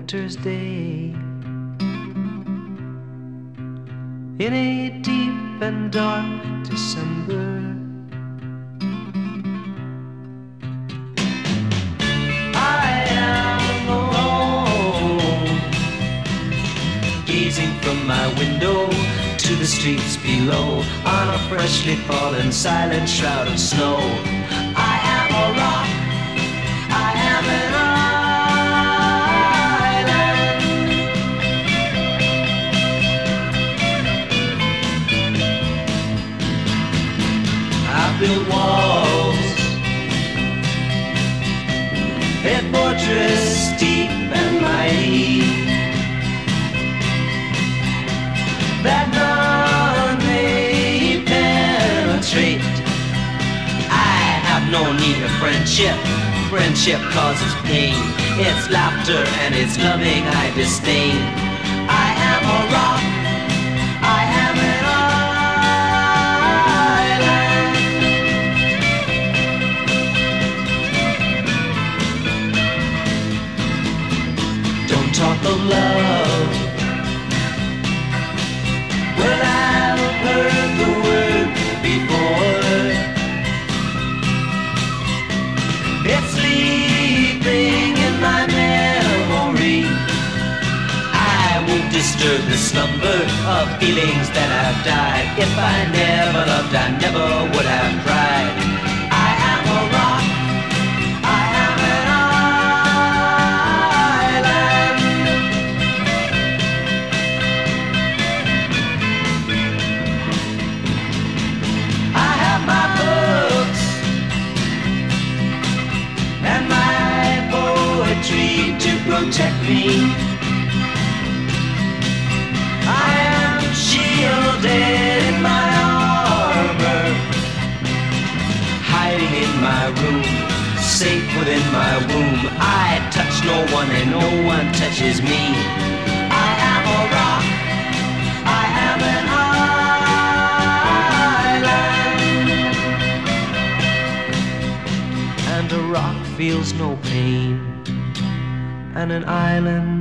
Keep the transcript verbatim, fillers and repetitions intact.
winter's day. In a deep and dark December, I am alone, gazing from my window to the streets below, on a freshly fallen silent shroud of snow. I am a rock, I am an island. I built walls, a fortress deep and mighty, that none may penetrate. I have no need of friendship. Friendship causes pain. It's laughter and it's loving I disdain. I am a rock, I am an island. Don't talk of love. Well, I've heard the word before. It's sleeping in my memory. I won't disturb the slumber of feelings that have died. If I never loved, I never would have cried. I am a rock, I am an island. I have my books and my poetry to protect me. I am shielded in my armor, hiding in my room, safe within my womb. I touch no one and no one touches me. I am a rock, I am an island. And a rock feels no pain, and an island